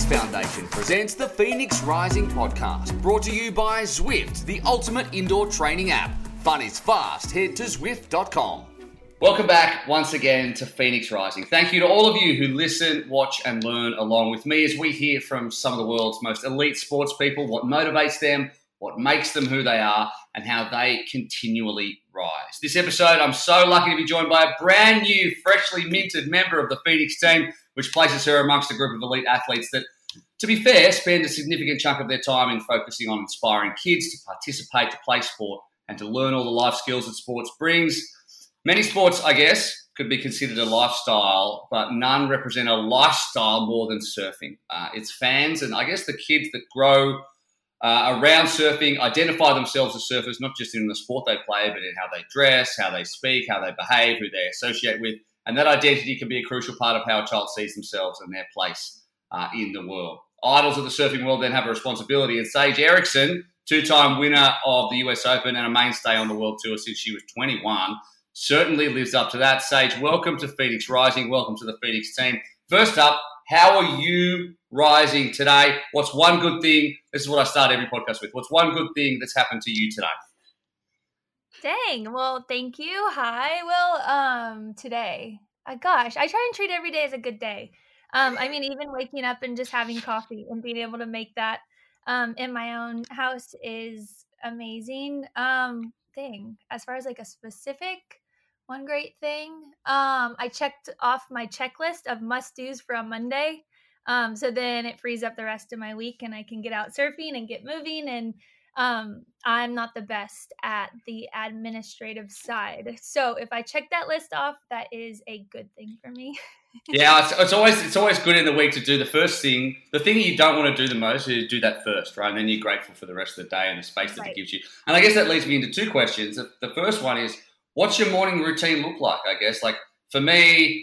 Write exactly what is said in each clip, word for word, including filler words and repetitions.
Foundation presents the Phoenix Rising podcast, brought to you by Zwift, the ultimate indoor training app. Fun is fast. Head to zwift dot com. Welcome back once again to Phoenix Rising. Thank you to all of you who listen, watch and learn along with me as we hear from some of the world's most elite sports people, what motivates them, what makes them who they are, and how they continually rise. This episode, I'm so lucky to be joined by a brand new, freshly minted member of the Phoenix team, which places her amongst a group of elite athletes that, to be fair, spend a significant chunk of their time in focusing on inspiring kids to participate, to play sport, and to learn all the life skills that sports brings. Many sports, I guess, could be considered a lifestyle, but none represent a lifestyle more than surfing. Uh, its fans and I guess the kids that grow uh, around surfing identify themselves as surfers, not just in the sport they play, but in how they dress, how they speak, how they behave, who they associate with. And that identity can be a crucial part of how a child sees themselves and their place uh, in the world. Idols of the surfing world then have a responsibility. And Sage Erickson, two-time winner of the U S Open and a mainstay on the World Tour since she was twenty-one, certainly lives up to that. Sage, welcome to Phoenix Rising. Welcome to the Phoenix team. First up, how are you rising today? What's one good thing? This is what I start every podcast with. What's one good thing that's happened to you today? Dang. Well, thank you. Hi. Well, um, today, uh, gosh, I try and treat every day as a good day. Um, I mean, even waking up and just having coffee and being able to make that um, in my own house is amazing. Um, thing as far as like a specific one great thing, um, I checked off my checklist of must-dos for a Monday. Um, so then it frees up the rest of my week and I can get out surfing and get moving. And um, I'm not the best at the administrative side. So if I check that list off, that is a good thing for me. Yeah, it's, it's always it's always good in the week to do the first thing. The thing you don't want to do the most is do that first, right? And then you're grateful for the rest of the day and the space that Right. it gives you. And I guess that leads me into two questions. The the first one is, what's your morning routine look like? I guess, like for me,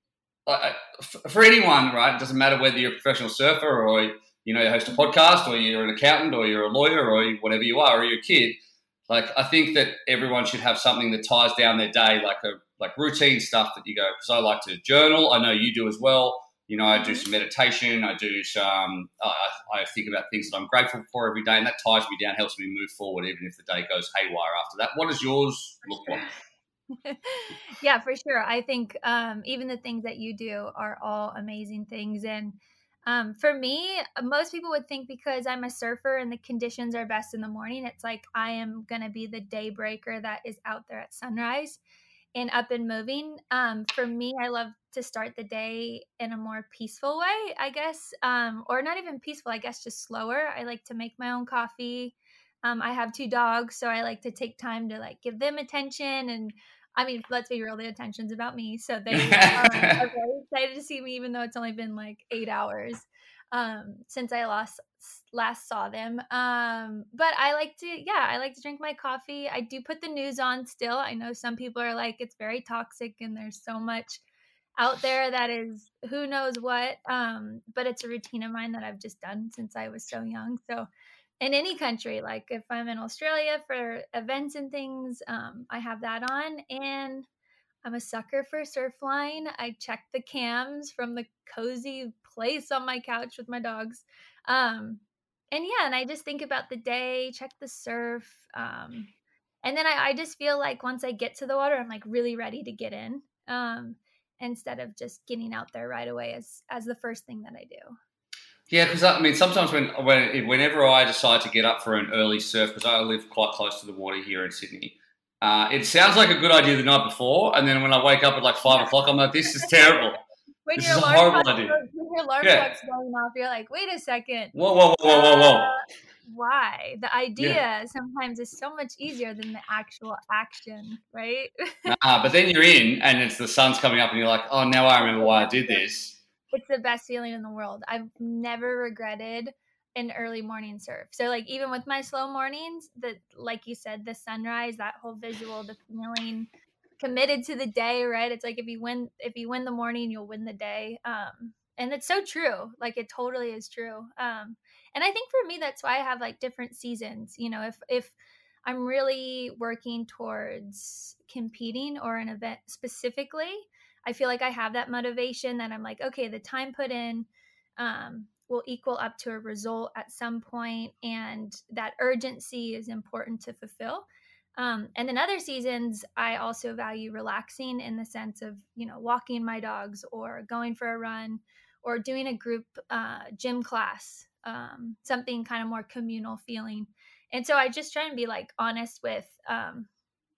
uh, for anyone, right? It doesn't matter whether you're a professional surfer or you know you host a podcast or you're an accountant or you're a lawyer or whatever you are or you're a kid. Like I think that everyone should have something that ties down their day, like a like routine stuff that you go, because I like to journal. I know you do as well. You know, I do some meditation. I do some, uh, I think about things that I'm grateful for every day, and that ties me down, helps me move forward, even if the day goes haywire after that. What does yours look like? Yeah, for sure. I think um, even the things that you do are all amazing things. And um, for me, most people would think because I'm a surfer and the conditions are best in the morning, it's like I am going to be the daybreaker that is out there at sunrise and up and moving. Um, for me, I love to start the day in a more peaceful way, I guess, um, or not even peaceful, I guess, just slower. I like to make my own coffee. Um, I have two dogs, so I like to take time to like give them attention. And I mean, let's be real, the attention's about me. So they um, are very excited to see me, even though it's only been like eight hours um, since I last last saw them. Um, but I like to, yeah, I like to drink my coffee. I do put the news on still. I know some people are like, it's very toxic and there's so much out there that is who knows what. Um, but it's a routine of mine that I've just done since I was so young. So in any country, like if I'm in Australia for events and things, um, I have that on. And I'm a sucker for Surfline. I check the cams from the cozy place on my couch with my dogs. Um, and yeah, and I just think about the day, check the surf. Um, and then I, I just feel like once I get to the water, I'm like really ready to get in. Um, instead of just getting out there right away as as the first thing that I do. Yeah, because I mean, sometimes when, when whenever I decide to get up for an early surf, because I live quite close to the water here in Sydney, uh, it sounds like a good idea the night before, and then when I wake up at like five o'clock, I'm like, this is terrible. When This your is a alarm horrible clock idea. goes- when your alarm Yeah. clock's going off, you're like, wait a second. Whoa, whoa, whoa, whoa, whoa. Why? The idea Yeah. sometimes is so much easier than the actual action, right? Nah, but then you're in, and it's the sun's coming up, and you're like, oh, now I remember why I did this. It's the best feeling in the world. I've never regretted an early morning surf. So like even with my slow mornings, the like you said, the sunrise, that whole visual, the feeling, committed to the day, right? It's like if you win if you win the morning, you'll win the day. Um and it's so true. Like it totally is true. Um and I think for me that's why I have like different seasons. You know, if if I'm really working towards competing or an event specifically, I feel like I have that motivation that I'm like, okay, the time put in, um, will equal up to a result at some point, and that urgency is important to fulfill. Um, and then other seasons, I also value relaxing in the sense of, you know, walking my dogs or going for a run or doing a group uh, gym class, um, something kind of more communal feeling. And so I just try and be like honest with um,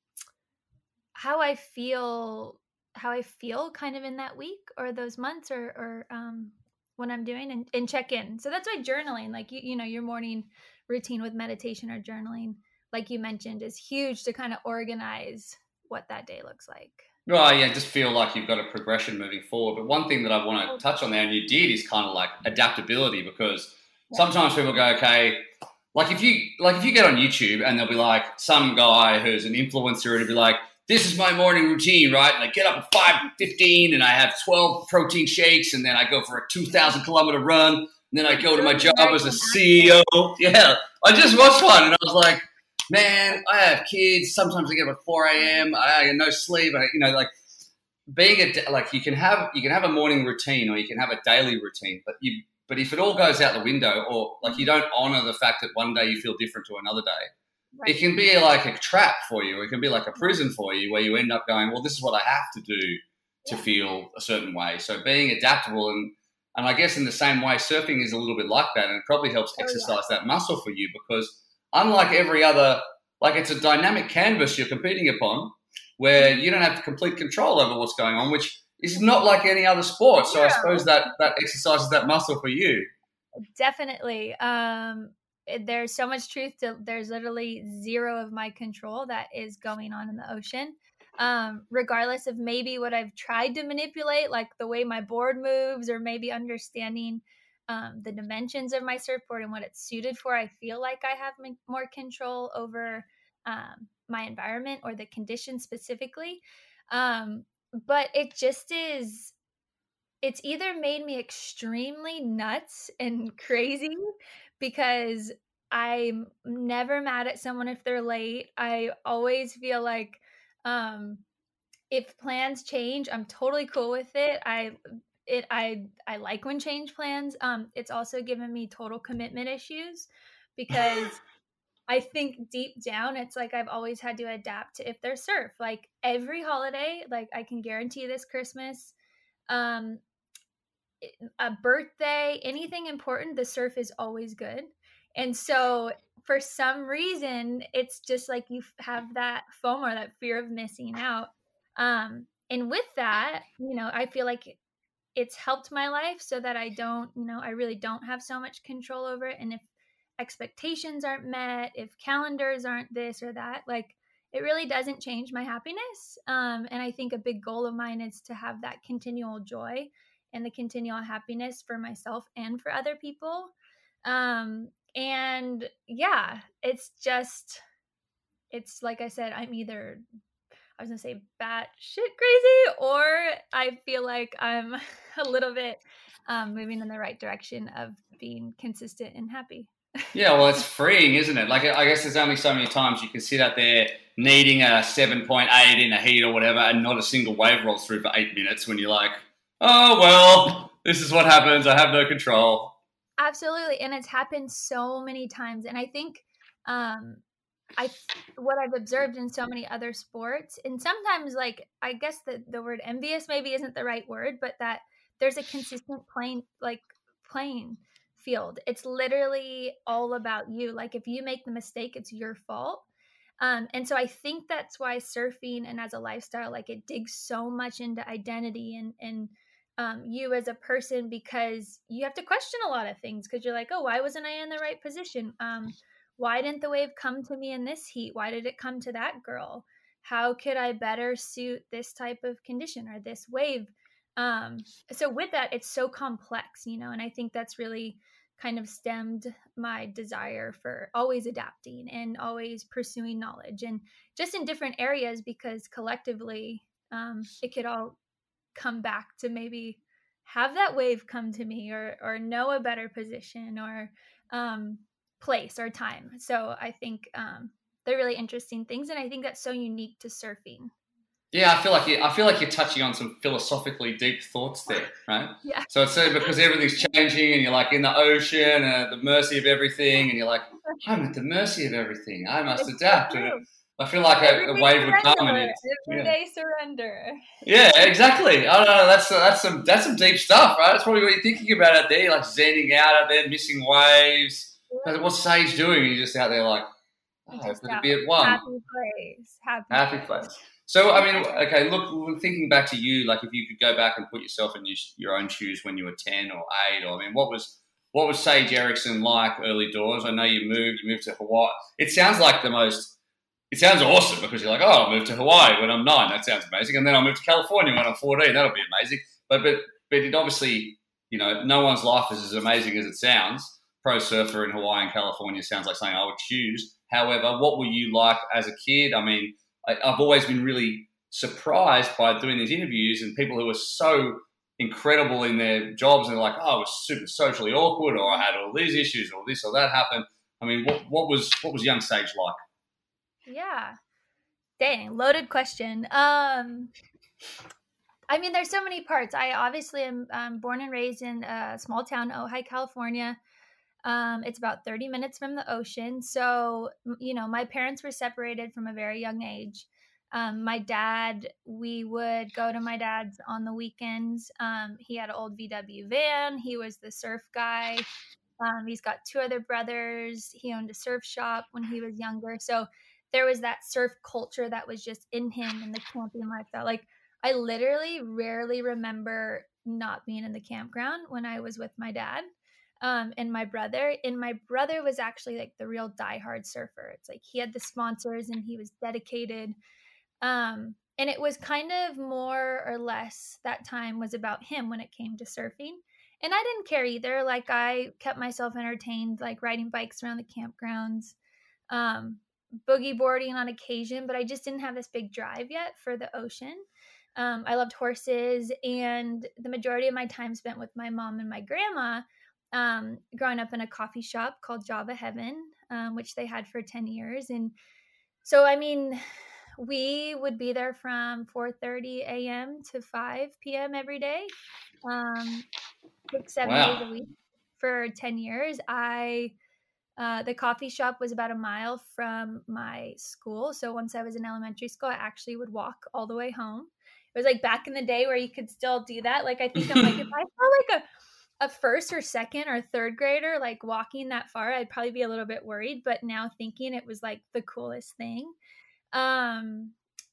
how I feel, how I feel kind of in that week or those months or, or um, when I'm doing and, and check in. So that's why journaling, like, you, you know, your morning routine with meditation or journaling, like you mentioned, is huge to kind of organize what that day looks like. Well, yeah, just feel like you've got a progression moving forward. But one thing that I want to touch on there, and you did, is kind of like adaptability, because yeah. sometimes people go, okay, like if you like if you get on YouTube and there'll be like some guy who's an influencer and he'll be like, this is my morning routine, right? And I get up at five fifteen and I have twelve protein shakes, and then I go for a two thousand kilometer run, and then I go to my job as a C E O. Yeah, I just watched one and I was like, man, I have kids. Sometimes I get up at four a.m. I get no sleep. I, you know, like being a like you can have you can have a morning routine or you can have a daily routine, but you but if it all goes out the window, or like you don't honor the fact that one day you feel different to another day, right. It can be like a trap for you. It can be like a prison for you, where you end up going, well, this is what I have to do to yeah. feel a certain way. So being adaptable, and and I guess in the same way, surfing is a little bit like that, and it probably helps oh, exercise yeah. that muscle for you, because unlike every other, like it's a dynamic canvas you're competing upon, where you don't have complete control over what's going on, which is not like any other sport. So yeah. I suppose that that exercises that muscle for you. Definitely. Um, there's so much truth to, there's literally zero of my control that is going on in the ocean. Um, regardless of maybe what I've tried to manipulate, like the way my board moves, or maybe understanding um, the dimensions of my surfboard and what it's suited for, I feel like I have m- more control over um, my environment or the conditions specifically. Um, but it just is, it's either made me extremely nuts and crazy, because I'm never mad at someone if they're late. I always feel like um, if plans change, I'm totally cool with it. I it I I like when change plans. Um, it's also given me total commitment issues, because I think deep down it's like I've always had to adapt to if there's surf. Like every holiday, like I can guarantee this Christmas, um, a birthday, anything important, the surf is always good. And so for some reason, it's just like you have that FOMO, that fear of missing out. Um, and with that, you know, I feel like it's helped my life so that I don't, you know, I really don't have so much control over it. And if expectations aren't met, if calendars aren't this or that, like it really doesn't change my happiness. Um, and I think a big goal of mine is to have that continual joy and the continual happiness for myself and for other people. Um, and yeah, it's just, it's like I said, I'm either, I was gonna say bat shit crazy, or I feel like I'm a little bit um, moving in the right direction of being consistent and happy. Yeah, well, it's freeing, isn't it? Like, I guess there's only so many times you can sit out there needing a seven point eight in a heat or whatever, and not a single wave rolls through for eight minutes when you're like, oh, well, this is what happens. I have no control. Absolutely. And it's happened so many times. And I think um, I what I've observed in so many other sports, and sometimes, like, I guess the, the word envious maybe isn't the right word, but that there's a consistent playing, like, playing field. It's literally all about you. Like, if you make the mistake, it's your fault. Um, and so I think that's why surfing and as a lifestyle, like, it digs so much into identity and, and, um, you as a person, because you have to question a lot of things, because you're like, oh, why wasn't I in the right position? Um, why didn't the wave come to me in this heat? Why did it come to that girl? How could I better suit this type of condition or this wave? Um, so with that, it's so complex, you know, and I think that's really kind of stemmed my desire for always adapting and always pursuing knowledge, and just in different areas, because collectively um, it could all come back to maybe have that wave come to me, or or know a better position or um, place or time. So I think um, they're really interesting things, and I think that's so unique to surfing. Yeah, I feel like you, I feel like you're touching on some philosophically deep thoughts there, right? Yeah. So it's so because everything's changing and you're like in the ocean and at the mercy of everything, and you're like, I'm at the mercy of everything. I must It's so adapt. And it, true. I feel like a, a Everyday wave would come and surrender. it's yeah, Everyday surrender. yeah, exactly. I don't know. That's that's some that's some deep stuff, right? That's probably what you're thinking about out there. You're like zenning out out there, missing waves. Yeah. What's Sage doing? And you're just out there like, oh, Just could it out. be at one? Happy place. Happy, Happy place. place. So, I mean, okay, look, thinking back to you, like if you could go back and put yourself in your, your own shoes when you were ten or eight, or I mean, what was what was Sage Erickson like early doors? I know you moved, you moved to Hawaii. It sounds like the most, it sounds awesome because you're like, oh, I'll move to Hawaii when I'm nine. That sounds amazing. And then I'll move to California when I'm fourteen. That'll be amazing. But, but, but it obviously, you know, no one's life is as amazing as it sounds. Pro surfer in Hawaii and California sounds like something I would choose. However, what were you like as a kid? I mean, I've always been really surprised by doing these interviews and people who are so incredible in their jobs and they're like, oh, I was super socially awkward or I had all these issues or this or that happened. I mean, what, what was what was young Sage like? Yeah. Dang, loaded question. Um, I mean, there's so many parts. I obviously am um, born and raised in a small town, Ojai, California. Um, it's about thirty minutes from the ocean. So, you know, my parents were separated from a very young age. Um, my dad, we would go to my dad's on the weekends. Um, he had an old V W van. He was the surf guy. Um, he's got two other brothers. He owned a surf shop when he was younger. So there was that surf culture that was just in him and the camping lifestyle. Like, I literally rarely remember not being in the campground when I was with my dad um, and my brother. And my brother was actually like the real diehard surfer. It's like he had the sponsors and he was dedicated. Um, and it was kind of more or less that time was about him when it came to surfing. And I didn't care either. Like I kept myself entertained, like riding bikes around the campgrounds, um, boogie boarding on occasion, but I just didn't have this big drive yet for the ocean. Um, I loved horses, and the majority of my time spent with my mom and my grandma, um, growing up in a coffee shop called Java Heaven, um, which they had for ten years. And so, I mean, we would be there from four thirty a.m. to five p.m. every day, um, six, seven Wow. days a week for ten years. I uh, the coffee shop was about a mile from my school. So once I was in elementary school, I actually would walk all the way home. It was like back in the day where you could still do that. Like, I think I'm like, if I saw like a, a first or second or third grader, like walking that far, I'd probably be a little bit worried. But now thinking it was like the coolest thing. Um,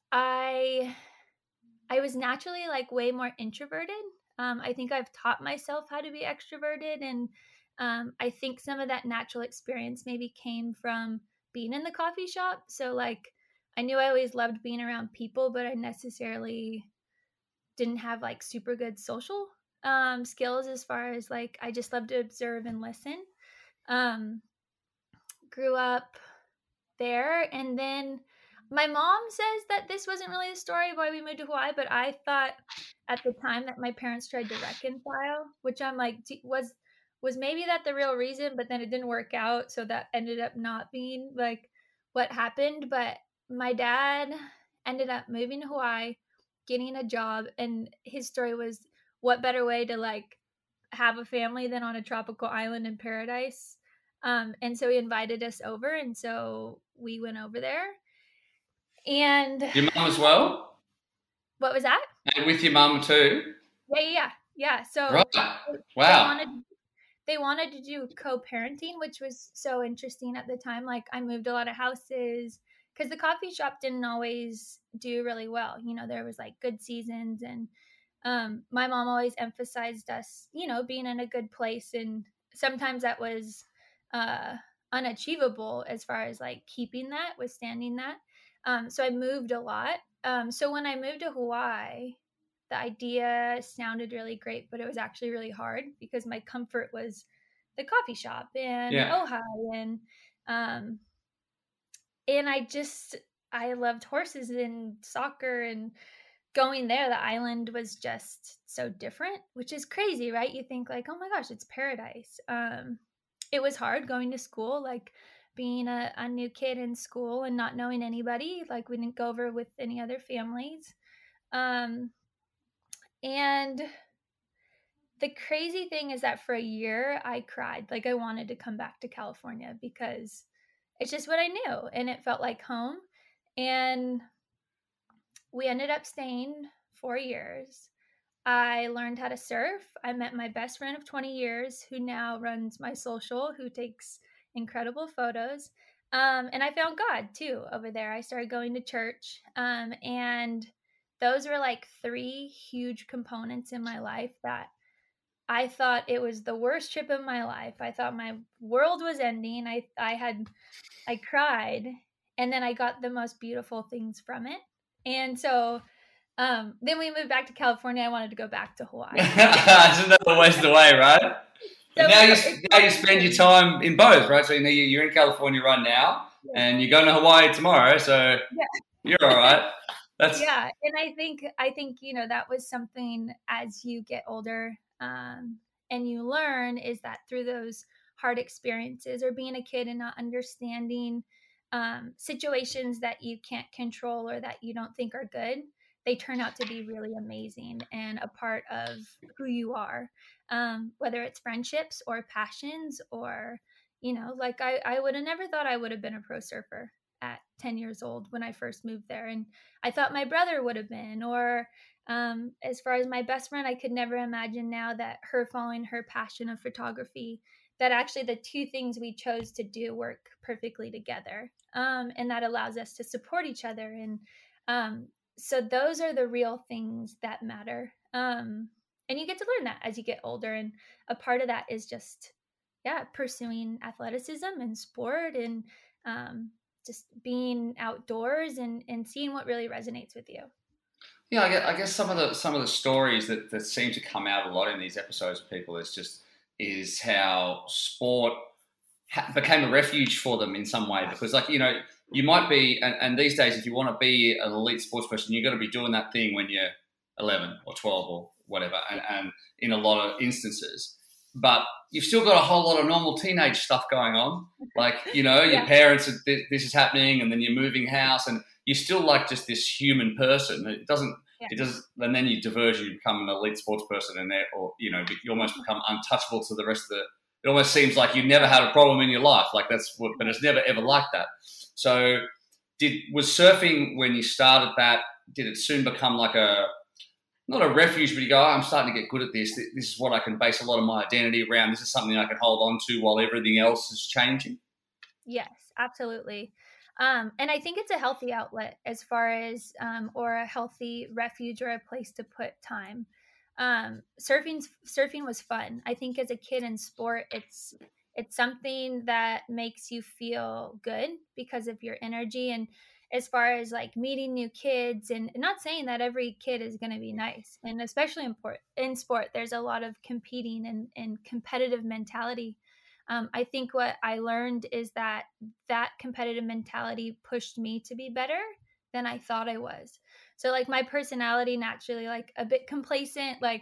I, I was naturally like way more introverted. Um, I think I've taught myself how to be extroverted, and um, I think some of that natural experience maybe came from being in the coffee shop. So like, I knew I always loved being around people, but I necessarily didn't have like super good social um, skills as far as like, I just love to observe and listen. Um, grew up there, and then my mom says that this wasn't really the story of why we moved to Hawaii, but I thought at the time that my parents tried to reconcile, which I'm like, was was maybe that the real reason, but then it didn't work out, so that ended up not being like what happened. But my dad ended up moving to Hawaii, getting a job, and his story was, what better way to like have a family than on a tropical island in paradise. Um, and so he invited us over, and so we went over there. And your mum as well? What was that? And with your mum too? Yeah, yeah, yeah. So right. Wow. They wanted, they wanted to do co-parenting, which was so interesting at the time. Like, I moved a lot of houses because the coffee shop didn't always do really well. You know, there was like good seasons, and um, my mom always emphasized us, you know, being in a good place. And sometimes that was uh, unachievable as far as like keeping that, withstanding that. Um, so I moved a lot. Um, so when I moved to Hawaii, the idea sounded really great, but it was actually really hard because my comfort was the coffee shop and yeah. Ojai, and um, and I just I loved horses and soccer, and going there, the island was just so different, which is crazy, right? You think like, oh my gosh, it's paradise. Um, it was hard going to school, like being a, a new kid in school and not knowing anybody. Like, we didn't go over with any other families. Um, and the crazy thing is that for a year I cried. Like I wanted to come back to California because it's just what I knew and it felt like home. And we ended up staying four years. I learned how to surf. I met my best friend of twenty years who now runs my social, who takes incredible photos. Um, and I found God too over there. I started going to church. Um, and those were like three huge components in my life that I thought it was the worst trip of my life. I thought my world was ending. I I had I cried and then I got the most beautiful things from it. And so um then we moved back to California. I wanted to go back to Hawaii. It's another waste away, right? But So now you it's now you spend your time in both, right? So you know you- you're in California right now, yeah. and you're going to Hawaii tomorrow. So Yeah. you're all right. That's Yeah, and I think I think you know that was something as you get older um, and you learn is that through those hard experiences or being a kid and not understanding um, situations that you can't control or that you don't think are good, they turn out to be really amazing and a part of who you are, um, whether it's friendships or passions or you know, like I I would have never thought I would have been a pro surfer at ten years old when I first moved there, and I thought my brother would have been, or um, as far as my best friend, I could never imagine now that her following her passion of photography, that actually the two things we chose to do work perfectly together. Um, and that allows us to support each other. And um, so those are the real things that matter. Um, and you get to learn that as you get older. And a part of that is just, yeah, pursuing athleticism and sport and um, just being outdoors and, and seeing what really resonates with you. yeah. I guess, I guess some of the some of the stories that, that seem to come out a lot in these episodes of people is just is how sport ha- became a refuge for them in some way because, like you know, you might be and, and these days if you want to be an elite sports person, you've got to be doing that thing when you're eleven or twelve or whatever, and, and in a lot of instances. But you've still got a whole lot of normal teenage stuff going on. Like, you know, your Yeah. parents, this is happening, and then you're moving house, and you're still like just this human person. It doesn't, Yeah. it does, and then you diverge, you become an elite sports person, and there, or you know, you almost become untouchable to the rest of the. It almost seems like you've never had a problem in your life. Like that's what, but it's never ever like that. So, did was surfing when you started that? Did it soon become like a not a refuge, but you go, oh, I'm starting to get good at this. This is what I can base a lot of my identity around. This is something I can hold on to while everything else is changing. Yes, absolutely. Um, and I think it's a healthy outlet as far as, um, or a healthy refuge or a place to put time. Um, surfing, surfing was fun. I think as a kid in sport, it's, it's something that makes you feel good because of your energy. And as far as like meeting new kids and not saying that every kid is going to be nice, and especially in sport, in sport, there's a lot of competing and, and competitive mentality. um, I think what I learned is that that competitive mentality pushed me to be better than I thought I was. So like my personality naturally like a bit complacent, like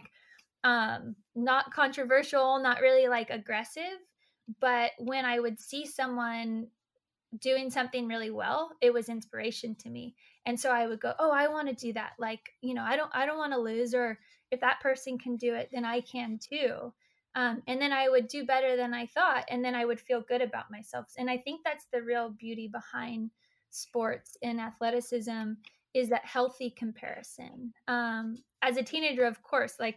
um not controversial, not really like aggressive, but when I would see someone doing something really well, it was inspiration to me. And so I would go, oh, I want to do that. Like, you know, I don't, I don't want to lose, or if that person can do it, then I can too. Um, and then I would do better than I thought. And then I would feel good about myself. And I think that's the real beauty behind sports and athleticism is that healthy comparison. Um, as a teenager, of course, like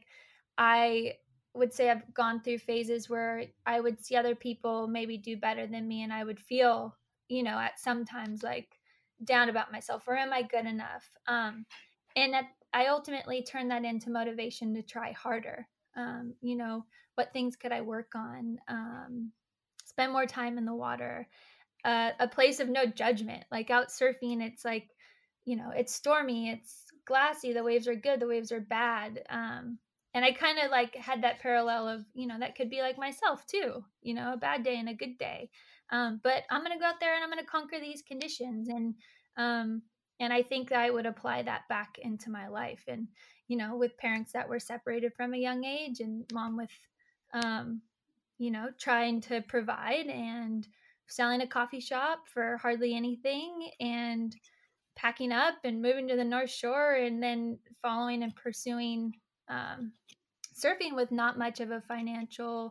I would say I've gone through phases where I would see other people maybe do better than me and I would feel, you know, at sometimes like down about myself, or am I good enough? Um, and that I ultimately turned that into motivation to try harder. Um, you know, what things could I work on? Um, spend more time in the water, uh, a place of no judgment. Like out surfing, it's like, you know, it's stormy, it's glassy, the waves are good, the waves are bad. Um, and I kind of like had that parallel of, you know, that could be like myself too, you know, a bad day and a good day. Um, but I'm going to go out there and I'm going to conquer these conditions. And, um, and I think that I would apply that back into my life. And, you know, with parents that were separated from a young age and mom with, um, you know, trying to provide and selling a coffee shop for hardly anything and packing up and moving to the North Shore and then following and pursuing um, surfing with not much of a financial,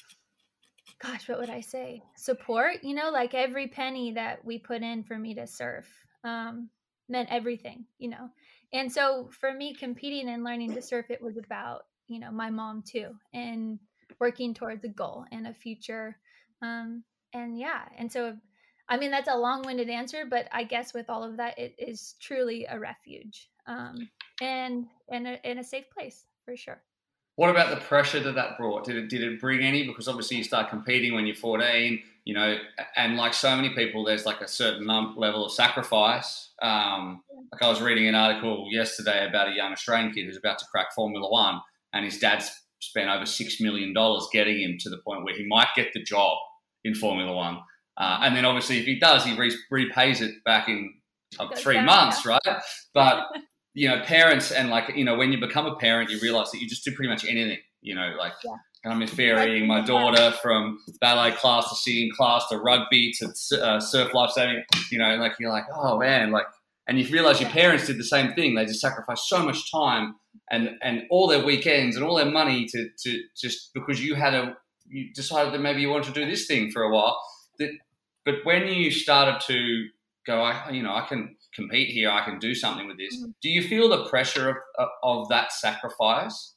gosh, what would I say? Support, you know, like every penny that we put in for me to surf um, meant everything, you know. And so for me, competing and learning to surf, it was about, you know, my mom too, and working towards a goal and a future. Um, and yeah, and so, I mean, that's a long winded answer, but I guess with all of that, it is truly a refuge um, and, and a, and a safe place for sure. What about the pressure that that brought? Did it did it bring any? Because obviously you start competing when you're fourteen, you know, and like so many people, there's like a certain level of sacrifice. Um, like I was reading an article yesterday about a young Australian kid who's about to crack Formula One, and his dad's spent over six million dollars getting him to the point where he might get the job in Formula One. Uh, and then obviously if he does, he re- repays it back in uh, three down, months, yeah. right? But you know, parents and like, you know, when you become a parent, you realize that you just do pretty much anything, you know, like yeah. I'm ferrying my daughter from ballet class to singing class to rugby to uh, surf lifesaving, you know, like you're like, oh man, like, and you realize your parents did the same thing. They just sacrificed so much time and, and all their weekends and all their money to, to just because you had a, you decided that maybe you wanted to do this thing for a while. That, but when you started to go, I, you know, I can compete here, I can do something with this. Mm-hmm. Do you feel the pressure of, of of that sacrifice?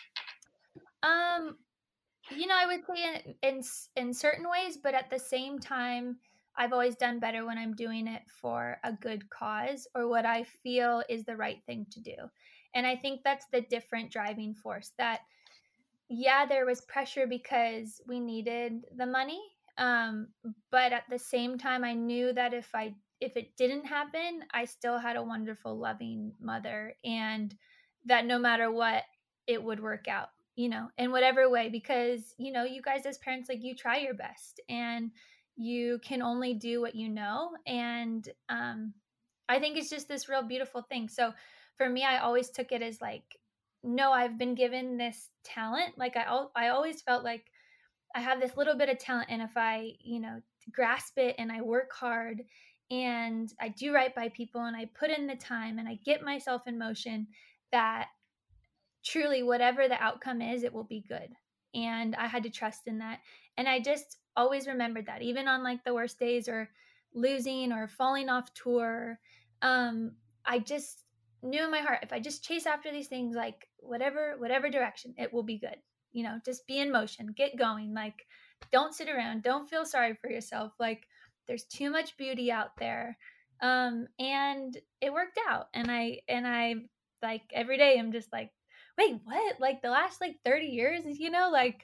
Um, you know, I would say in, in in certain ways, but at the same time, I've always done better when I'm doing it for a good cause or what I feel is the right thing to do. And I think that's the different driving force. That yeah, there was pressure because we needed the money. Um, but at the same time, I knew that if I if it didn't happen, I still had a wonderful, loving mother, and that no matter what, it would work out, you know, in whatever way, because, you know, you guys as parents, like you try your best and you can only do what you know. And um, I think it's just this real beautiful thing. So for me, I always took it as like, no, I've been given this talent. Like I, I always felt like I have this little bit of talent. And if I, you know, grasp it and I work hard and I do right by people and I put in the time and I get myself in motion, that truly whatever the outcome is, it will be good. And I had to trust in that. And I just always remembered that, even on like the worst days or losing or falling off tour, um, I just knew in my heart, if I just chase after these things, like whatever, whatever direction, it will be good. You know, just be in motion, get going. Like, don't sit around. Don't feel sorry for yourself. Like, there's too much beauty out there. Um, and it worked out. And I, and I like every day I'm just like, wait, what? Like the last like thirty years, you know, like,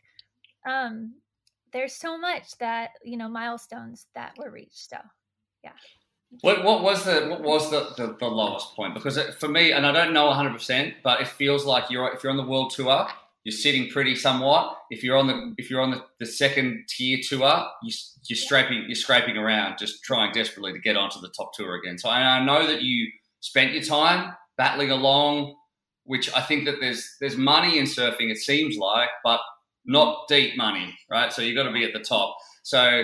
um, there's so much that, you know, milestones that were reached. So yeah. What what was the what was the, the, the lowest point? Because it, for me, and I don't know one hundred percent, but it feels like you're if you're on the world tour, you're sitting pretty somewhat. If you're on the if you're on the, the second tier tour, you, you're scraping you're scraping around, just trying desperately to get onto the top tour again. So I, I know that you spent your time battling along, which I think that there's there's money in surfing, it seems like, but not deep money, right? So you've got to be at the top. So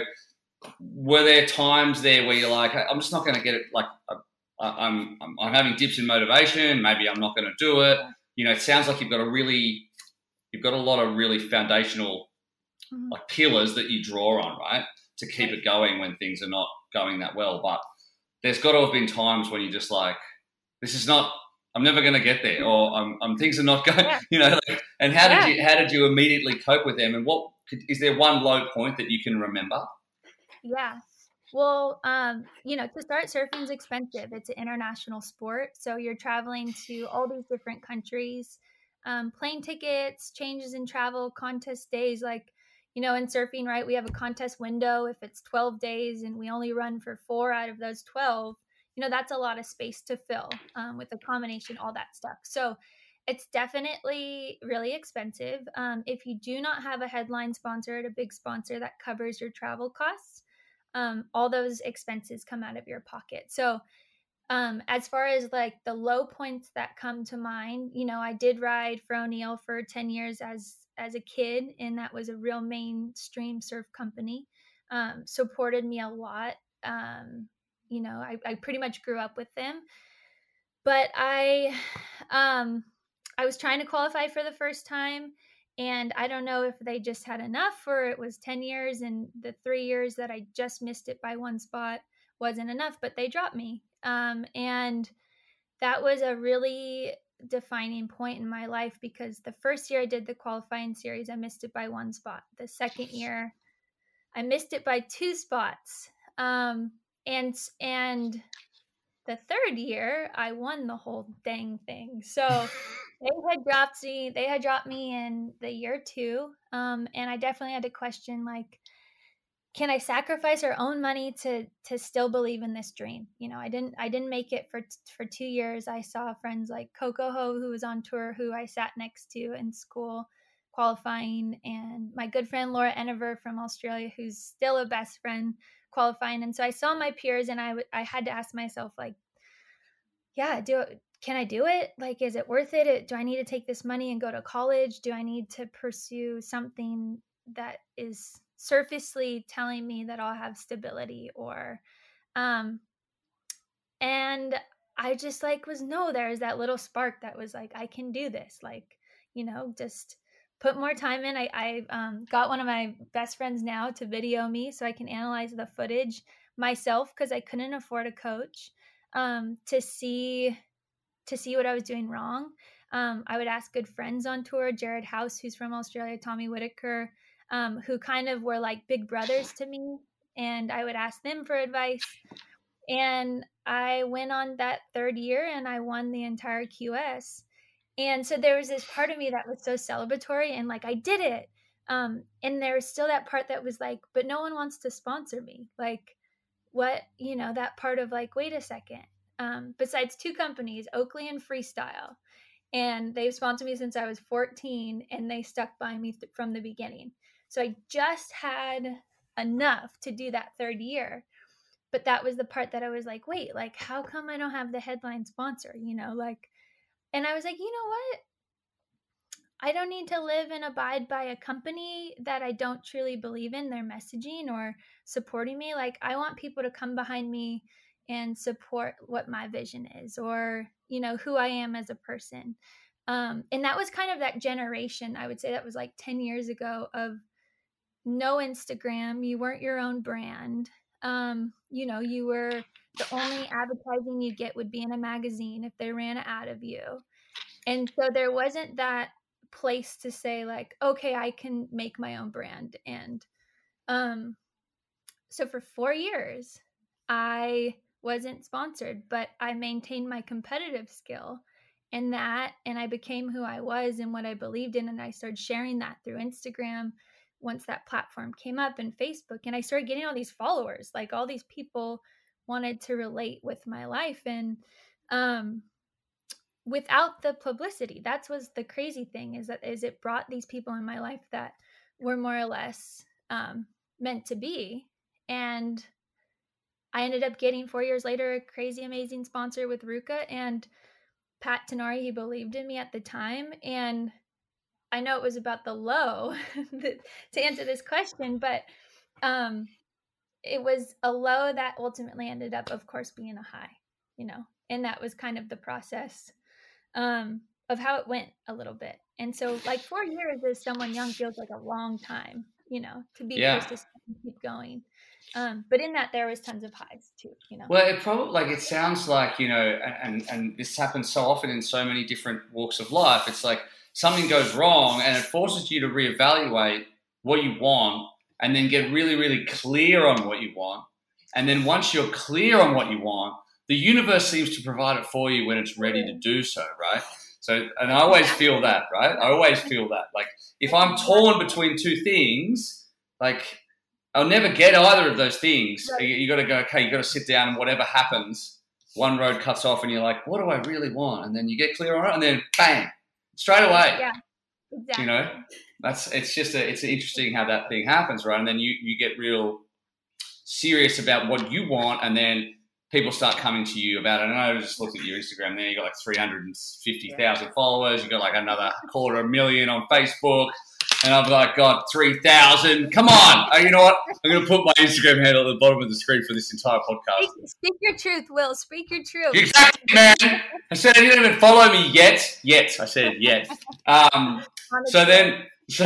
were there times there where you're like, I'm just not going to get it, like I, I'm, I'm I'm having dips in motivation, maybe I'm not going to do it. You know, it sounds like you've got a really, you've got a lot of really foundational mm-hmm. like pillars that you draw on, right, to keep it going when things are not going that well. But there's got to have been times when you're just like, this is not, I'm never going to get there, or I'm, I'm things are not going, yeah. you know. Like, and how yeah. did you how did you immediately cope with them? And what is there one low point that you can remember? Yeah. Well, um, you know, to start, surfing is expensive. It's an international sport, so you're traveling to all these different countries. Um, plane tickets, changes in travel, contest days. Like, you know, in surfing, right? We have a contest window. If it's twelve days and we only run for four out of those twelve. You know, that's a lot of space to fill um, with accommodation, all that stuff. So it's definitely really expensive. Um, if you do not have a headline sponsor, a big sponsor that covers your travel costs, um, all those expenses come out of your pocket. So um, as far as like the low points that come to mind, you know, I did ride for O'Neill for ten years as as a kid, and that was a real mainstream surf company. Um, supported me a lot. Um, you know, I, I pretty much grew up with them. But I, um, I was trying to qualify for the first time, and I don't know if they just had enough or it was ten years and the three years that I just missed it by one spot wasn't enough, but they dropped me. Um, and that was a really defining point in my life, because the first year I did the qualifying series, I missed it by one spot. The second year, I missed it by two spots. Um, and, and the third year, I won the whole dang thing. So they had dropped me, they had dropped me in the year two. Um, and I definitely had to question, like, can I sacrifice our own money to to still believe in this dream? You know, I didn't I didn't make it for for two years. I saw friends like Coco Ho, who was on tour, who I sat next to in school qualifying, and my good friend Laura Enever from Australia, who's still a best friend, qualifying. And so I saw my peers, and I w- I had to ask myself, like, yeah, do can I do it? Like, is it worth it? Do I need to take this money and go to college? Do I need to pursue something that is surfacely telling me that I'll have stability? Or, um, and I just like was, no, there's that little spark that was like, I can do this. Like, you know, just put more time in. I, I um, got one of my best friends now to video me so I can analyze the footage myself, because I couldn't afford a coach, um, to see to see what I was doing wrong. Um, I would ask good friends on tour, Jared House, who's from Australia, Tommy Whitaker, um, who kind of were like big brothers to me. And I would ask them for advice. And I went on that third year and I won the entire Q S. And so there was this part of me that was so celebratory and like, I did it. Um, and there was still that part that was like, but no one wants to sponsor me. Like, what, you know, that part of like, wait a second. Um, besides two companies, Oakley and Freestyle, and they've sponsored me since I was fourteen, and they stuck by me th- from the beginning. So I just had enough to do that third year. But that was the part that I was like, wait, like, how come I don't have the headline sponsor, you know, like, and I was like, you know what? I don't need to live and abide by a company that I don't truly believe in their messaging or supporting me. Like, I want people to come behind me and support what my vision is, or, you know, who I am as a person. Um, and that was kind of that generation. I would say that was like ten years ago, of no Instagram. You weren't your own brand. Um, you know, you were, the only advertising you get would be in a magazine if they ran an ad of you. And so there wasn't that place to say like, okay, I can make my own brand. And um so for four years I wasn't sponsored, but I maintained my competitive skill in that, and I became who I was and what I believed in, and I started sharing that through Instagram once that platform came up, and Facebook, and I started getting all these followers. Like, all these people wanted to relate with my life, and um without the publicity. That's was the crazy thing, is that is it brought these people in my life that were more or less um, meant to be. And I ended up getting four years later a crazy amazing sponsor with Ruka, and Pat Tenari, he believed in me at the time. And I know it was about the low to answer this question, but um, it was a low that ultimately ended up, of course, being a high, you know, and that was kind of the process um, of how it went a little bit. And so like four years as someone young feels like a long time, you know, to be Yeah. persistent and keep going. Um, but in that, there was tons of highs too, you know. Well, it probably, like, it sounds like, you know, and, and this happens so often in so many different walks of life. It's like something goes wrong and it forces you to reevaluate what you want, and then get really, really clear on what you want. And then once you're clear on what you want, the universe seems to provide it for you when it's ready to do so, right? So, and I always feel that, right? I always feel that. Like, if I'm torn between two things, like, I'll never get either of those things. Right. You, you got to go, okay, you got to sit down, and whatever happens, one road cuts off and you're like, what do I really want? And then you get clear on it, and then bang, straight away. Yeah, exactly. You know, that's, it's just, a, it's interesting how that thing happens, right? And then you, you get real serious about what you want, and then people start coming to you about it. And I just looked at your Instagram there. You got like three hundred fifty thousand followers. You got like another quarter of a million on Facebook. and I've like got three thousand. Come on. Oh, you know what? I'm going to put my Instagram handle at the bottom of the screen for this entire podcast. Speak, speak your truth, Will. Speak your truth. Exactly, man. I said I didn't even follow me yet. Yet. I said yet. Um, so then, so,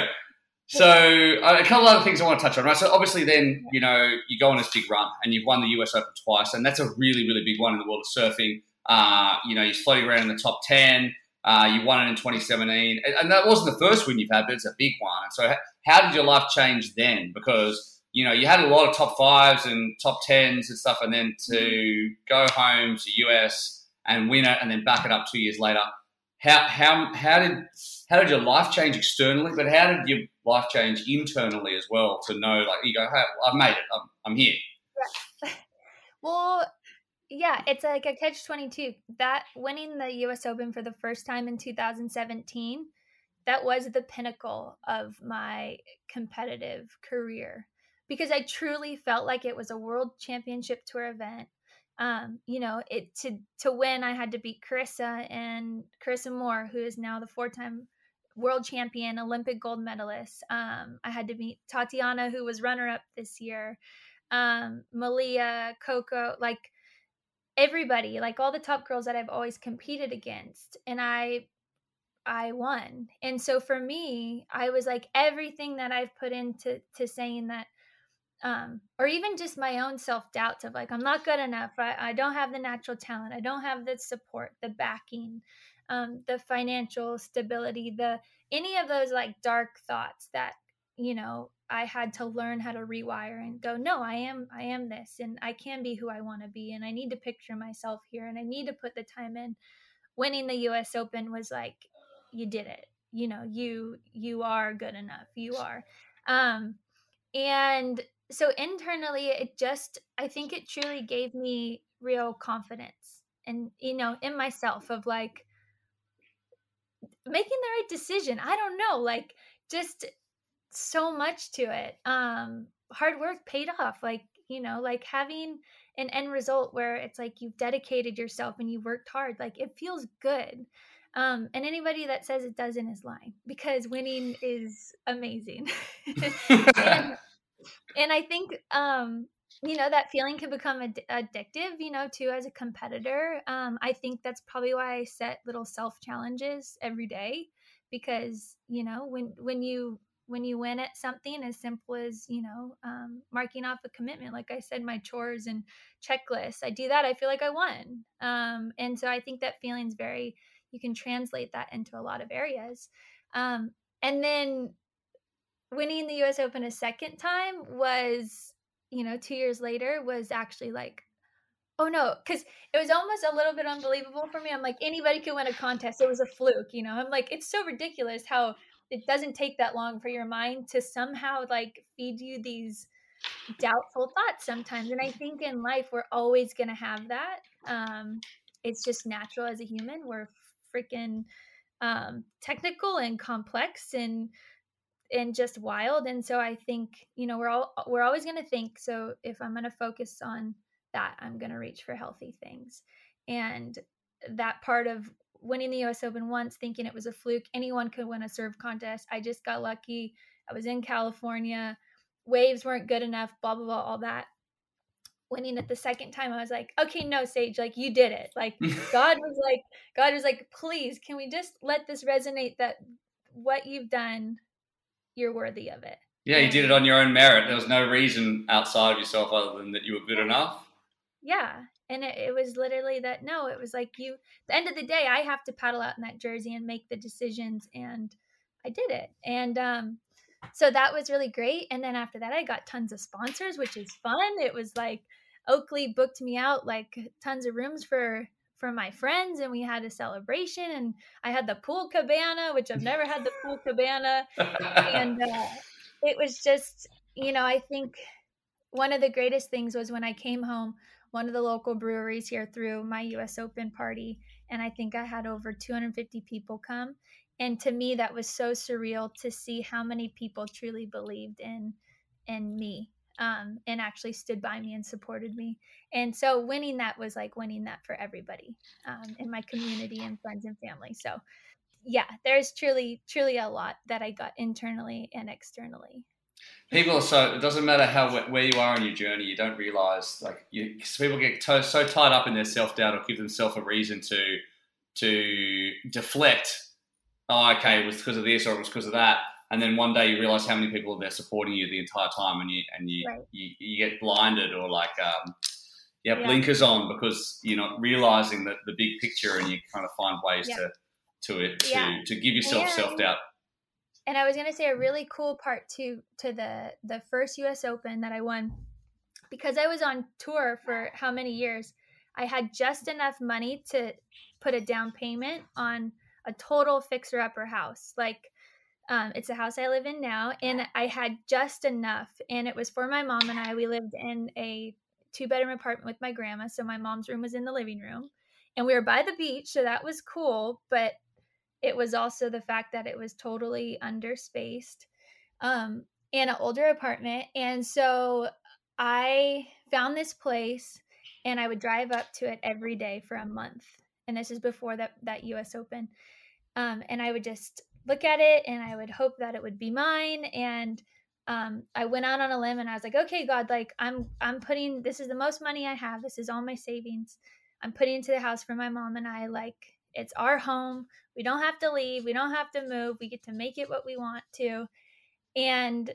so uh, a couple other things I want to touch on, right? So obviously then, you know, you go on this big run and you've won the U S Open twice, and that's a really, really big one in the world of surfing. Uh, you know, you're floating around in the top ten. Uh, you won it in twenty seventeen. And, and that wasn't the first win you've had, but it's a big one. So how did your life change then? Because, you know, you had a lot of top fives and top tens and stuff, and then to go home to U S and win it and then back it up two years later. How how how did how did your life change externally, but how did your life change internally as well to know, like, you go, hey, I've made it. I'm, I'm here. Yeah. Well, yeah, it's like a catch twenty-two. That winning the U S Open for the first time in two thousand seventeen, that was the pinnacle of my competitive career, because I truly felt like it was a world championship tour event. Um, you know, it to to win, I had to beat Carissa and Carissa Moore, who is now the four-time world champion, Olympic gold medalist. Um, I had to beat Tatiana, who was runner-up this year. Um, Malia, Coco, like everybody, like all the top girls that I've always competed against, and I I won. And so for me, I was like, everything that I've put into to saying that, um, or even just my own self-doubts of like, I'm not good enough. I, I don't have the natural talent. I don't have the support, the backing, um, the financial stability, the, any of those like dark thoughts that, you know, I had to learn how to rewire and go, no, I am, I am this, and I can be who I want to be. And I need to picture myself here, and I need to put the time in. Winning the U S Open was like, you did it. You know, you, you are good enough. You are. Um, and so internally, it just, I think it truly gave me real confidence and, you know, in myself of like making the right decision. I don't know, like just so much to it. Um, hard work paid off, like, you know, like having an end result where it's like you've dedicated yourself and you worked hard, like it feels good. Um, and anybody that says it doesn't is lying, because winning is amazing. and and I think, um, you know, that feeling can become ad- addictive, you know, too, as a competitor. Um, I think that's probably why I set little self challenges every day, because, you know, when, when you, when you win at something as simple as, you know, um, marking off a commitment, like I said, my chores and checklists, I do that, I feel like I won. Um, and so I think that feeling's very, you can translate that into a lot of areas. Um, and then winning the U S Open a second time was, you know, two years later was actually like, oh no, because it was almost a little bit unbelievable for me. I'm like, anybody could win a contest. It was a fluke, you know. I'm like, it's so ridiculous how it doesn't take that long for your mind to somehow like feed you these doubtful thoughts sometimes. And I think in life we're always gonna have that. Um, it's just natural as a human. We're freaking um, technical and complex and and just wild. And so I think, you know, we're all we're always going to think, so if I'm going to focus on that, I'm going to reach for healthy things. And that part of winning the U S Open once, thinking it was a fluke, anyone could win a serve contest, I just got lucky, I was in California, waves weren't good enough, blah blah blah, all that. Winning it the second time, I was like, okay, no, Sage, like you did it. Like god was like god was like, please, can we just let this resonate, that what you've done, you're worthy of it. Yeah, you did it on your own merit. There was no reason outside of yourself other than that you were good enough. Yeah. And it, it was literally that, no, it was like, you, at the end of the day, I have to paddle out in that jersey and make the decisions. And I did it. And um, so that was really great. And then after that, I got tons of sponsors, which is fun. It was like Oakley booked me out like tons of rooms for for my friends, and we had a celebration, and I had the pool cabana, which I've never had the pool cabana. And uh, it was just, you know, I think one of the greatest things was when I came home, one of the local breweries here threw my U S Open party, and I think I had over two hundred fifty people come. And to me, that was so surreal to see how many people truly believed in in me, um, and actually stood by me and supported me. And so winning that was like winning that for everybody, um, in my community and friends and family. So yeah, there's truly, truly a lot that I got internally and externally. People are so, it doesn't matter how, where you are in your journey, you don't realize, like, you, people get to, so tied up in their self-doubt or give themselves a reason to, to deflect. Oh, okay, it was because of this or it was because of that. And then one day you realize how many people are there supporting you the entire time, and you, and you, right. you, you get blinded or like, um, yeah, blinkers on because you're not realizing that the big picture, and you kind of find ways yeah. to, to it, to, yeah. to give yourself and, self-doubt. And I was going to say a really cool part to, to the, the first U S Open that I won, because I was on tour for how many years, I had just enough money to put a down payment on a total fixer-upper house. Like, um, it's a house I live in now, and I had just enough, and it was for my mom and I. We lived in a two-bedroom apartment with my grandma, so my mom's room was in the living room, and we were by the beach, so that was cool, but it was also the fact that it was totally underspaced, um, and an older apartment, and so I found this place, and I would drive up to it every day for a month, and this is before that, that U S Open, um, and I would just look at it, and I would hope that it would be mine, and um, I went out on a limb, and I was like, okay, God, like, I'm I'm putting, this is the most money I have, this is all my savings, I'm putting into the house for my mom and I, like, it's our home, we don't have to leave, we don't have to move, we get to make it what we want to. And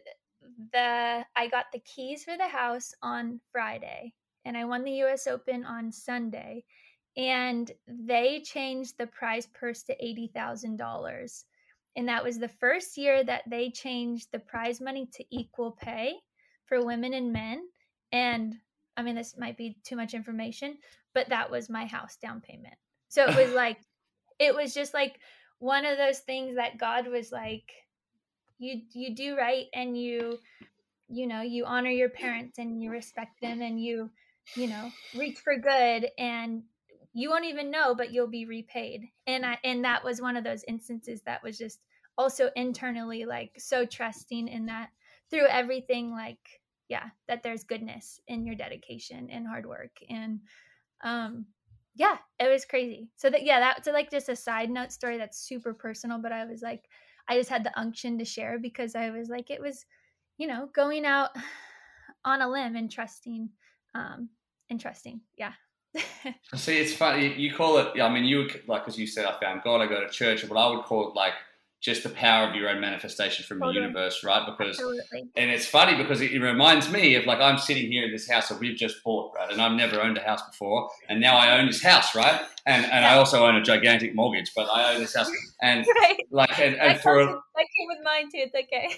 the I got the keys for the house on Friday, and I won the U S Open on Sunday, and they changed the prize purse to eighty thousand dollars. And that was the first year that they changed the prize money to equal pay for women and men. And I mean, this might be too much information, but that was my house down payment. So it was like, it was just like one of those things that God was like, you you do right, and you you know you honor your parents and you respect them, and you you know reach for good, and you won't even know, but you'll be repaid. And I and that was one of those instances that was just also internally, like, so trusting in that through everything, like, yeah, that there's goodness in your dedication and hard work. And um yeah, it was crazy. So that, yeah, that's like just a side note story that's super personal, but I was like, I just had the unction to share because I was like, it was, you know, going out on a limb and trusting, um, and trusting. Yeah. See, it's funny. You call it, I mean, you would, like, as you said, I found God, I go to church, but I would call it like just the power of your own manifestation from totally. The universe, right? Because, Absolutely. And it's funny because it, it reminds me of, like, I'm sitting here in this house that we've just bought, right? And I've never owned a house before, and now I own this house, right? And and yeah. I also own a gigantic mortgage, but I own this house, and right. like, and, and that for a, that came with mine too. It's okay.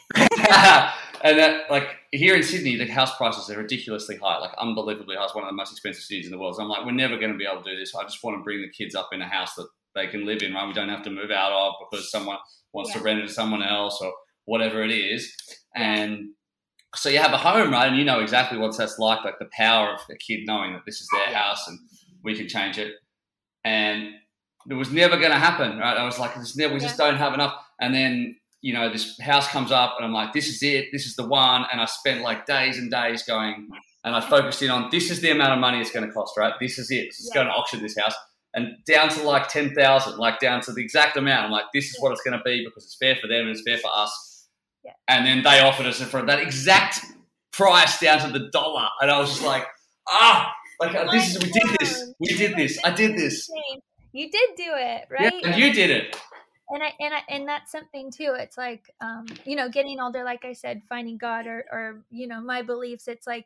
And that, like, here in Sydney, the house prices are ridiculously high, like unbelievably high. It's one of the most expensive cities in the world. So I'm like, we're never going to be able to do this. I just want to bring the kids up in a house that they can live in, right? We don't have to move out of because someone wants yeah. to rent it to someone else or whatever it is. Yeah. And so you have a home, right? And you know exactly what that's like, like the power of a kid knowing that this is their house and we can change it. And it was never going to happen, right? I was like, this never, we yeah. just don't have enough. And then, you know, this house comes up and I'm like, this is it. This is the one. And I spent like days and days going, and I focused in on, this is the amount of money it's going to cost, right? This is it. It's yeah. going to auction this house. And down to like ten thousand, like down to the exact amount. I'm like, this is what it's going to be because it's fair for them and it's fair for us. Yeah. And then they offered us for that exact price down to the dollar. And I was just like, ah, like oh this is, we did this. We did this. I did this. You did do it, right? Yeah, and you did it. And I and I and that's something too. It's like, um, you know, getting older, like I said, finding God or or you know, my beliefs. It's like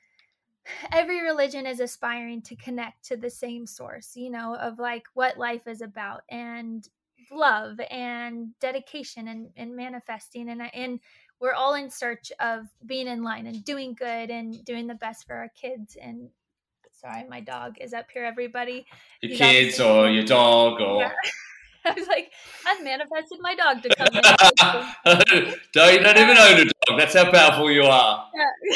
every religion is aspiring to connect to the same source, you know, of like what life is about and love and dedication and, and manifesting. And and we're all in search of being in line and doing good and doing the best for our kids. And sorry, my dog is up here, everybody. Your He's kids or your dog or... Yeah. I was like, I've manifested my dog to come in. don't, you don't even own a dog. That's how powerful you are.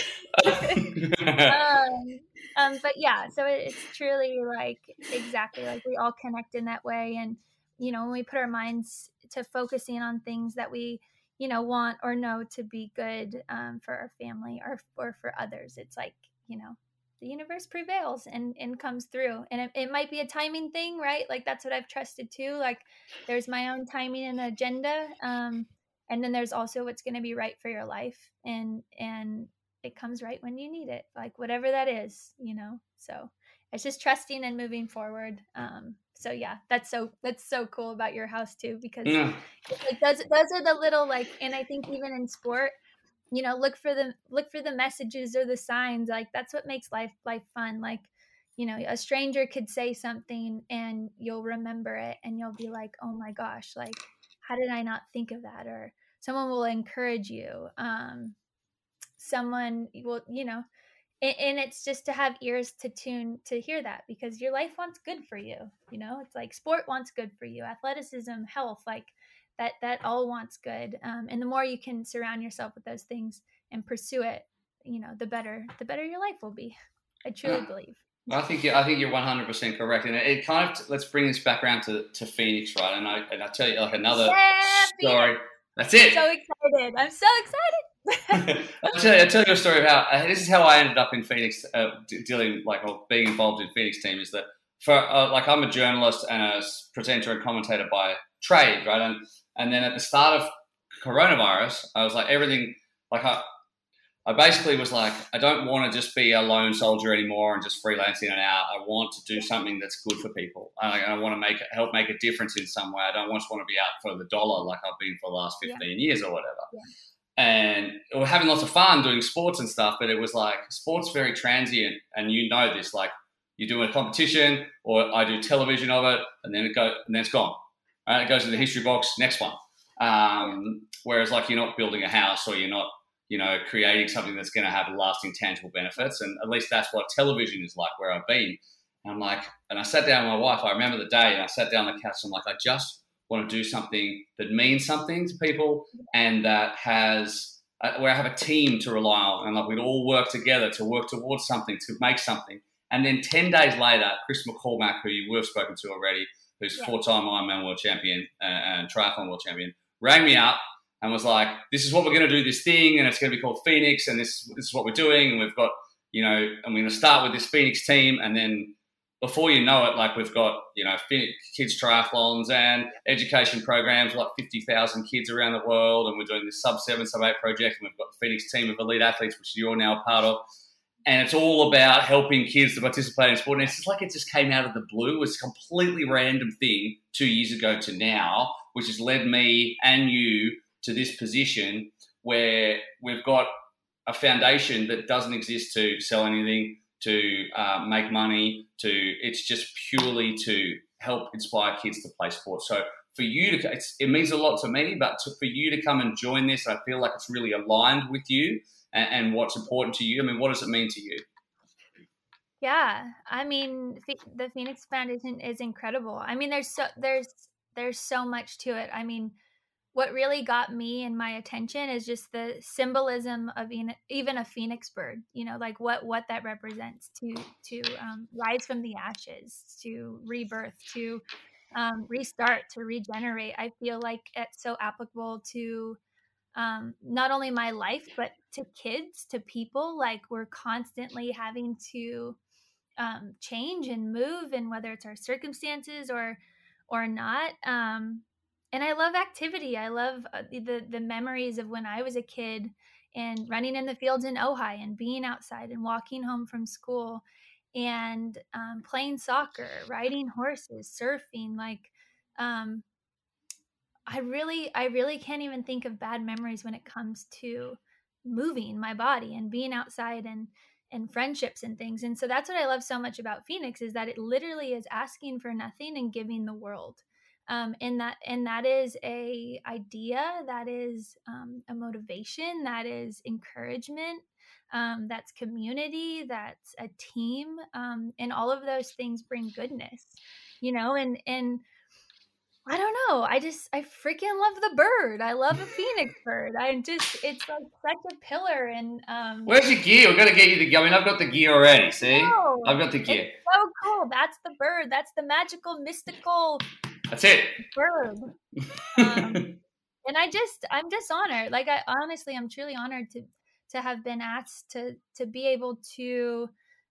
Yeah. um, um, but yeah, so it's truly like exactly like we all connect in that way. And, you know, when we put our minds to focusing on things that we, you know, want or know to be good um, for our family or, or for others, it's like, you know, the universe prevails and and comes through. And it, it might be a timing thing, right? Like that's what I've trusted too. Like there's my own timing and agenda, um and then there's also what's going to be right for your life, and and it comes right when you need it, like whatever that is, you know. So it's just trusting and moving forward. Um so yeah, that's so that's so cool about your house too, because Yeah. like those those are the little, like, and I think even in sport, you know, look for the look for the messages or the signs. Like that's what makes life life fun. Like, you know, a stranger could say something and you'll remember it and you'll be like, oh my gosh, like how did I not think of that? Or someone will encourage you. Um someone will, you know, and, and it's just to have ears to tune to hear that, because your life wants good for you. You know, it's like sport wants good for you, athleticism, health, like that that all wants good. Um, and the more you can surround yourself with those things and pursue it, you know, the better the better your life will be. I truly believe. I think you I think you're one hundred percent correct, and it, it kind of let's bring this back around to, to Phoenix, right? And I and I tell you like another Yeah, story. Phoenix. That's it. I'm so excited! I'm so excited. I'll tell you, I'll tell you a story of how uh, this is how I ended up in Phoenix, uh, d- dealing like or being involved in Phoenix team. Is that for uh, like I'm a journalist and a presenter and commentator by trade, right? And and then at the start of coronavirus, I was like everything like I. I basically was like, I don't want to just be a lone soldier anymore and just freelance in and out. I want to do something that's good for people. I, I want to make help make a difference in some way. I don't just want to be out for the dollar like I've been for the last fifteen yeah. years or whatever. Yeah. And we're having lots of fun doing sports and stuff, but it was like sports very transient, and you know this. Like you do a competition, or I do television of it, and then it go and then it's gone. Right? It goes in the history box. Next one. Um, whereas like you're not building a house, or you're not, you know, creating something that's going to have lasting, tangible benefits. And at least that's what television is like, where I've been. And I'm like, and I sat down with my wife. I remember the day, and I sat down on the couch. And I'm like, I just want to do something that means something to people, and that has uh, where I have a team to rely on, and like we'd all work together to work towards something, to make something. And then ten days later, Chris McCormack, who you have spoken to already, who's yeah. four-time Ironman world champion uh, and triathlon world champion, rang me up and was like, this is what we're going to do, this thing, and it's going to be called Phoenix, and this, this is what we're doing, and we've got, you know, and we're going to start with this Phoenix team, and then before you know it, like we've got, you know, kids triathlons and education programs, like fifty thousand kids around the world, and we're doing this sub seven, sub eight project, and we've got the Phoenix team of elite athletes, which you're now a part of, and it's all about helping kids to participate in sport. And it's just like it just came out of the blue. It was a completely random thing two years ago to now, which has led me and you to this position where we've got a foundation that doesn't exist to sell anything, to uh, make money, to it's just purely to help inspire kids to play sport. So for you to, it's, it means a lot to me, but to, for you to come and join this, I feel like it's really aligned with you and, and what's important to you. I mean, what does it mean to you? Yeah, I mean, the Phoenix Foundation is incredible. I mean, there's so there's there's so much to it. I mean, what really got me and my attention is just the symbolism of even a phoenix bird, you know, like what, what that represents to, to um, rise from the ashes, to rebirth, to um, restart, to regenerate. I feel like it's so applicable to um, not only my life, but to kids, to people. Like we're constantly having to um, change and move, and whether it's our circumstances or, or not. Um, And I love activity. I love the the memories of when I was a kid and running in the fields in Ojai and being outside and walking home from school and um, playing soccer, riding horses, surfing. Like, um, I really, I really can't even think of bad memories when it comes to moving my body and being outside and and friendships and things. And so that's what I love so much about Phoenix, is that it literally is asking for nothing and giving the world. Um, and that and that is a idea, that is um, a motivation, that is encouragement, um, that's community, that's a team, um, and all of those things bring goodness, you know. And and I don't know, I just I freaking love the bird. I love a phoenix bird. I just it's like such a pillar. And um, where's your gear? We've got to get you the gear. I mean, I've got the gear already. See, no, I've got the gear. It's so cool. That's the bird. That's the magical, mystical. That's it. Bird. Um, and I just, I'm just honored. Like I honestly, I'm truly honored to, to have been asked to, to be able to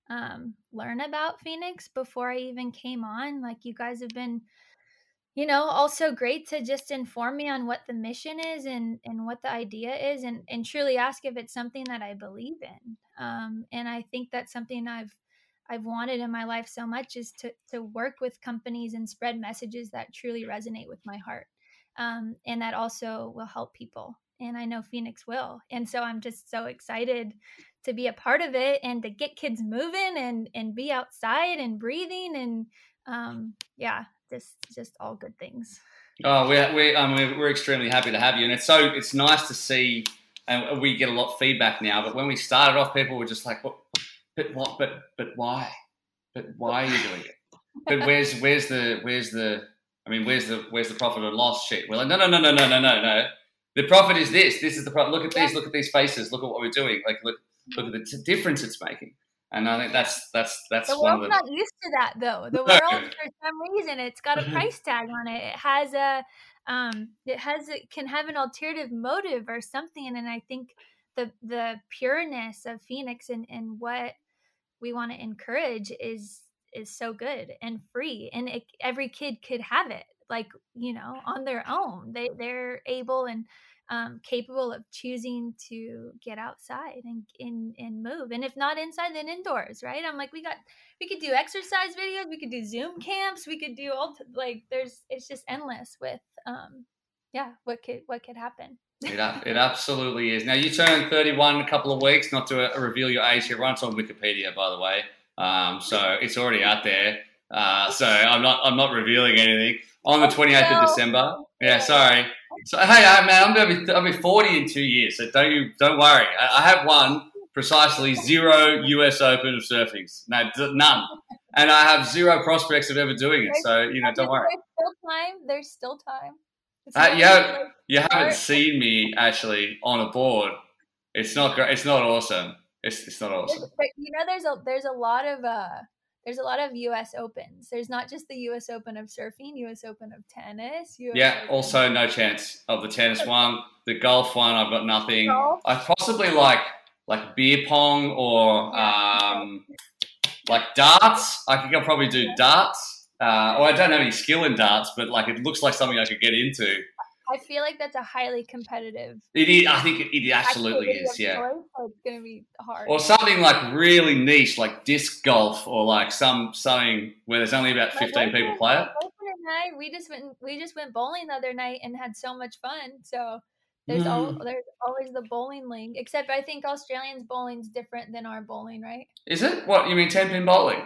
um, learn about Phoenix before I even came on. Like, you guys have been, you know, also great to just inform me on what the mission is and and what the idea is, and and truly ask if it's something that I believe in. Um, and I think that's something I've I've wanted in my life so much, is to to work with companies and spread messages that truly resonate with my heart, um, and that also will help people. And I know Phoenix will. And so I'm just so excited to be a part of it and to get kids moving and and be outside and breathing and um, yeah, just just all good things. Oh, we're we I mean, we're extremely happy to have you, and it's so it's nice to see, and we get a lot of feedback now. But when we started off, people were just like, "What? But what? But but why? But why are you doing it? But where's where's the where's the? I mean, where's the where's the profit or loss shit?" We're like, "No, no, no, no, no, no, no, no. The profit is this. This is the profit. Look at these. Look at these faces. Look at what we're doing. Like, look look at the t- difference it's making." And I think that's that's that's The one of world's the. not used to that, though. The No. world, for some reason, it's got a price tag on it. It has a, um, it has it can have an alternative motive or something. And I think the the pureness of Phoenix and and what we want to encourage is is so good and free, and it, every kid could have it, like, you know, on their own. They they're able and um, capable of choosing to get outside and, and and move, and if not inside, then indoors, right? I'm like, we got we could do exercise videos, we could do Zoom camps, we could do all, like, there's it's just endless with um yeah, what could what could happen. It, it absolutely is. Now, you turned thirty-one in a couple of weeks, not to uh, reveal your age here. It's on Wikipedia, by the way. Um, so it's already out there. Uh, so I'm not I'm not revealing anything. On the twenty-eighth of December. Yeah, sorry. So, hey, man, I'm going to be, I'll be forty in two years, so don't you don't worry. I, I have won precisely zero U S Open of surfings. No, none. And I have zero prospects of ever doing it, so, you know, don't worry. There's still time. There's still time. Uh, yeah, you haven't seen me actually on a board. It's not great. It's not awesome. It's it's not awesome. But, you know, there's a there's a lot of uh there's a lot of U S Opens. There's not just the U S Open of surfing, U S Open of tennis. U S Yeah, Open. Also no chance of the tennis one. The golf one, I've got nothing. Golf? I possibly like like beer pong or um like darts. I think I'll probably do darts. Uh, or I don't have any skill in darts, but like it looks like something I could get into. I feel like that's a highly competitive. It is. I think it, it absolutely is. Yeah. Choice, so it's gonna be hard. Or something like really niche, like disc golf, or like some something where there's only about fifteen people play it. And I, we just went. We just went bowling the other night and had so much fun. So there's mm. all there's always the bowling league. Except I think Australians bowling's different than our bowling, right? Is it? What, you mean ten pin bowling?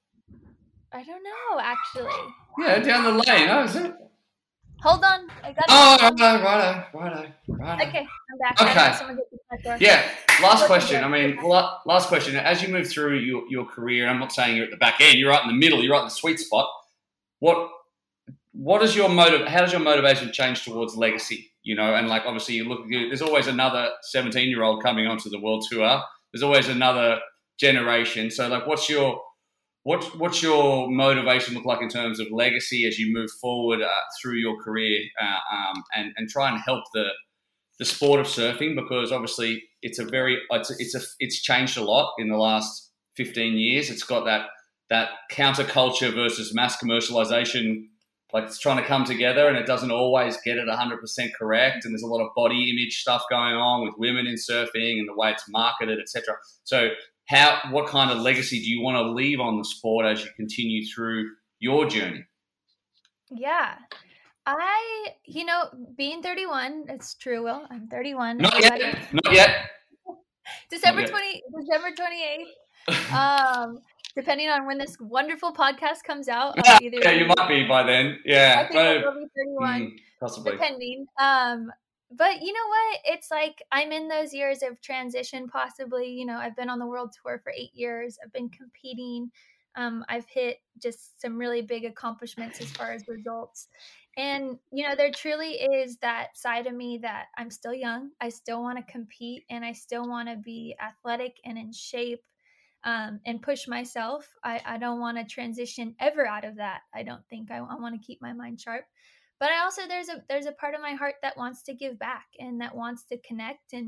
I don't know, actually. Yeah, down the lane. Oh, is it? Hold on. I got oh, it. no, righto, righto, righto. Okay, I'm back. Okay. Yeah, last question. I mean, last question. As you move through your, your career, I'm not saying you're at the back end, you're right in the middle, you're right in the sweet spot. What what is your motive? How does your motivation change towards legacy? You know, and like obviously you look, there's always another seventeen-year-old coming onto the world tour. There's always another generation. So like, what's your What, what's your motivation look like in terms of legacy as you move forward uh, through your career uh, um, and, and try and help the the sport of surfing? Because obviously it's a very it's a, it's a it's changed a lot in the last fifteen years. It's got that that counterculture versus mass commercialization, like it's trying to come together, and it doesn't always get it one hundred percent correct. And there's a lot of body image stuff going on with women in surfing and the way it's marketed, et cetera. So How, what kind of legacy do you want to leave on the sport as you continue through your journey? Yeah, I, you know, being thirty-one, it's true, Will. I'm thirty-one. Not yet. Not yet. December twentieth, December twenty-eighth. Um, depending on when this wonderful podcast comes out. Yeah, either yeah you might be by then. Yeah. I think I will be thirty-one. Mm, possibly. Depending. Um, But you know what? It's like I'm in those years of transition, possibly. You know, I've been on the world tour for eight years. I've been competing. Um, I've hit just some really big accomplishments as far as results. And, you know, there truly is that side of me that I'm still young. I still want to compete, and I still want to be athletic and in shape um, and push myself. I, I don't want to transition ever out of that. I don't think I, I want to keep my mind sharp. But I also, there's a there's a part of my heart that wants to give back and that wants to connect. And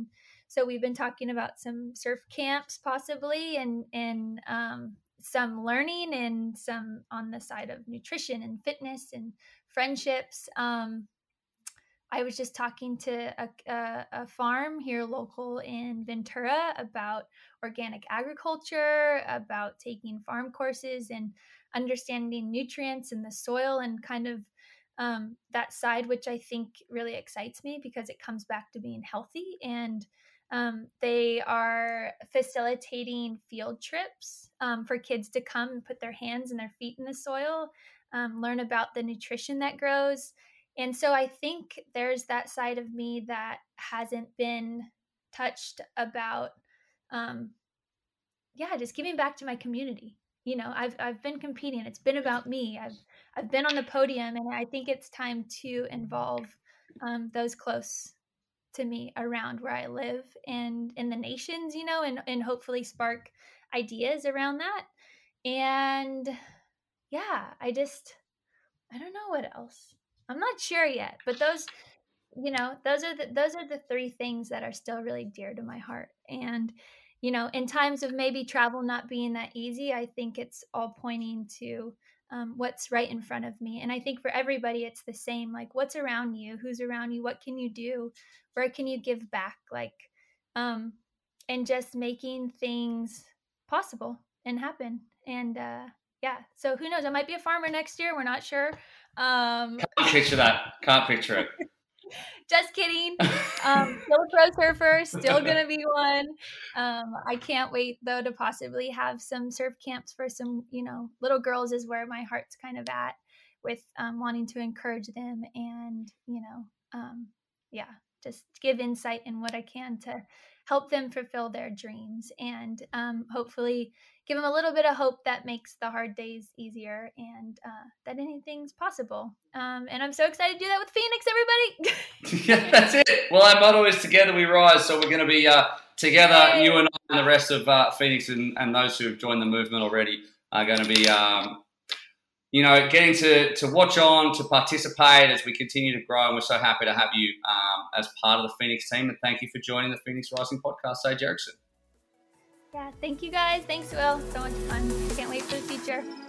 So we've been talking about some surf camps possibly, and, and um, some learning, and some on the side of nutrition and fitness and friendships. Um, I was just talking to a, a, a farm here local in Ventura about organic agriculture, about taking farm courses and understanding nutrients in the soil, and kind of um, that side, which I think really excites me because it comes back to being healthy. And um, they are facilitating field trips um, for kids to come and put their hands and their feet in the soil, um, learn about the nutrition that grows. And so I think there's that side of me that hasn't been touched about, um, yeah, just giving back to my community. You know, I've I've been competing. It's been about me. I've I've been on the podium, and I think it's time to involve um, those close to me around where I live and in the nations. You know, and and hopefully spark ideas around that. And yeah, I just I don't know what else. I'm not sure yet, but those, you know, those are the those are the three things that are still really dear to my heart. And, you know, in times of maybe travel not being that easy, I think it's all pointing to um, what's right in front of me. And I think for everybody, it's the same. Like, what's around you? Who's around you? What can you do? Where can you give back? Like, um, and just making things possible and happen. And uh, yeah, so who knows? I might be a farmer next year. We're not sure. Um, Can't picture that. Can't picture it. Just kidding. Um, still a pro surfer, still gonna be one. Um, I can't wait though to possibly have some surf camps for some, you know, little girls is where my heart's kind of at, with um, wanting to encourage them and, you know, um, yeah, just give insight in what I can to help them fulfill their dreams, and um, hopefully give them a little bit of hope that makes the hard days easier, and uh, that anything's possible. Um, and I'm so excited to do that with Phoenix, everybody. Yeah, that's it. Well, our motto is together we rise. So we're going to be uh, together, Yay. you and I and the rest of uh, Phoenix and, and those who have joined the movement already are going to be, um, you know, getting to, to watch on, to participate as we continue to grow. And we're so happy to have you um, as part of the Phoenix team. And thank you for joining the Phoenix Rising podcast, Sage Erickson. Yeah, thank you guys. Thanks, Will. So much fun. Can't wait for the future.